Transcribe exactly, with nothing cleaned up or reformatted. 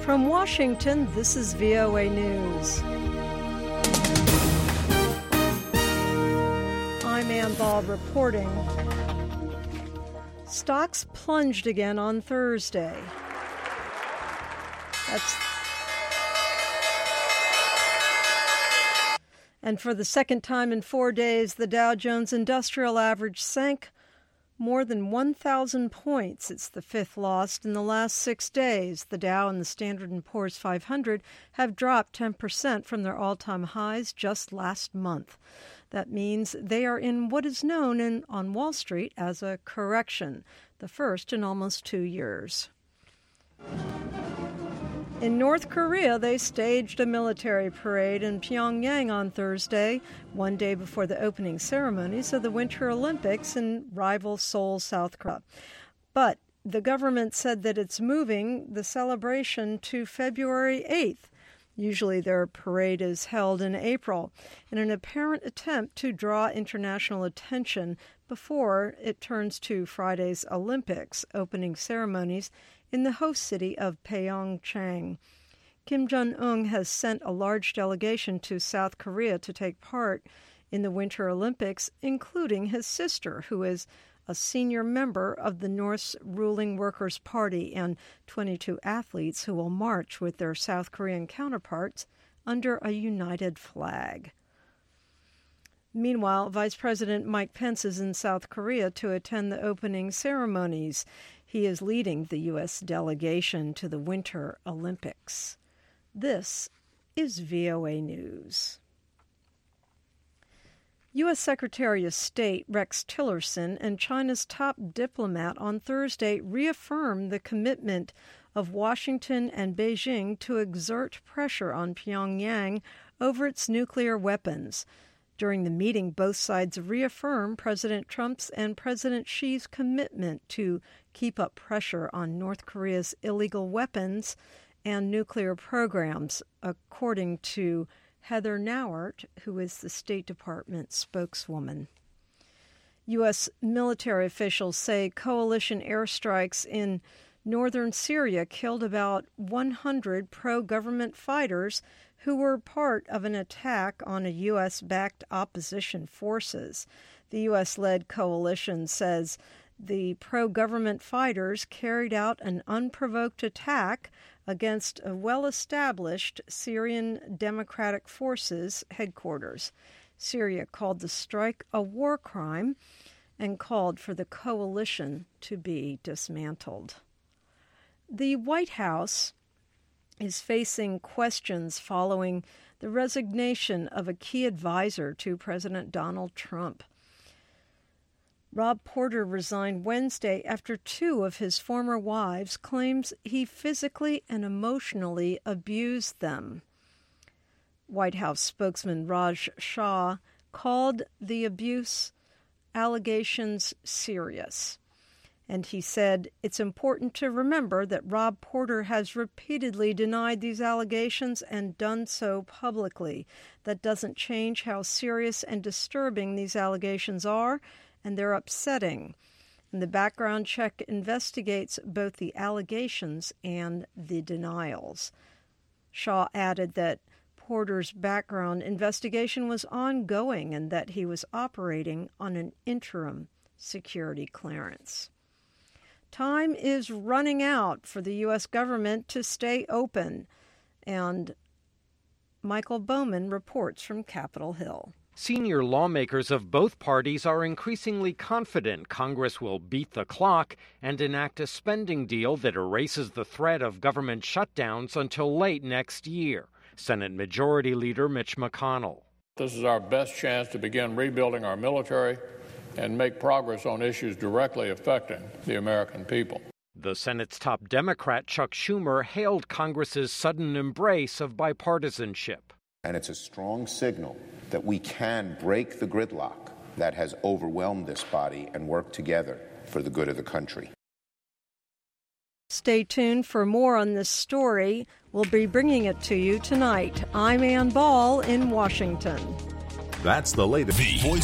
From Washington, this is V O A News. I'm Ann Ball reporting. Stocks plunged again on Thursday. That's And for the second time in four days, the Dow Jones Industrial Average sank more than one thousand points. It's the fifth loss in the last six days. The Dow and the Standard and Poor's five hundred have dropped ten percent from their all-time highs just last month. That means they are in what is known in, on Wall Street as a correction, the first in almost two years. In North Korea, they staged a military parade in Pyongyang on Thursday, one day before the opening ceremonies of the Winter Olympics in rival Seoul, South Korea. But the government said that it's moving the celebration to February eighth. Usually their parade is held in April, in an apparent attempt to draw international attention before it turns to Friday's Olympics opening ceremonies in the host city of Pyeongchang. Kim Jong-un has sent a large delegation to South Korea to take part in the Winter Olympics, including his sister, who is a senior member of the North's ruling Workers' Party, and twenty-two athletes who will march with their South Korean counterparts under a united flag. Meanwhile, Vice President Mike Pence is in South Korea to attend the opening ceremonies. He is leading the U S delegation to the Winter Olympics. This is V O A News. U S Secretary of State Rex Tillerson and China's top diplomat on Thursday reaffirmed the commitment of Washington and Beijing to exert pressure on Pyongyang over its nuclear weapons. During the meeting, both sides reaffirmed President Trump's and President Xi's commitment to keep up pressure on North Korea's illegal weapons and nuclear programs, according to Heather Nauert, who is the State Department spokeswoman. U S military officials say coalition airstrikes in northern Syria killed about one hundred pro-government fighters who were part of an attack on a U S-backed opposition forces. The U S-led coalition says the pro-government fighters carried out an unprovoked attack against a well-established Syrian Democratic Forces headquarters. Syria called the strike a war crime and called for the coalition to be dismantled. The White House is facing questions following the resignation of a key advisor to President Donald Trump. Rob Porter resigned Wednesday after two of his former wives claims he physically and emotionally abused them. White House spokesman Raj Shah called the abuse allegations serious. And he said, "It's important to remember that Rob Porter has repeatedly denied these allegations and done so publicly. That doesn't change how serious and disturbing these allegations are, and they're upsetting. And the background check investigates both the allegations and the denials." Shaw added that Porter's background investigation was ongoing and that he was operating on an interim security clearance. Time is running out for the U S government to stay open, and Michael Bowman reports from Capitol Hill. Senior lawmakers of both parties are increasingly confident Congress will beat the clock and enact a spending deal that erases the threat of government shutdowns until late next year. Senate Majority Leader Mitch McConnell. This is our best chance to begin rebuilding our military and make progress on issues directly affecting the American people. The Senate's top Democrat, Chuck Schumer, hailed Congress's sudden embrace of bipartisanship. And it's a strong signal that we can break the gridlock that has overwhelmed this body and work together for the good of the country. Stay tuned for more on this story. We'll be bringing it to you tonight. I'm Ann Ball in Washington. That's the latest.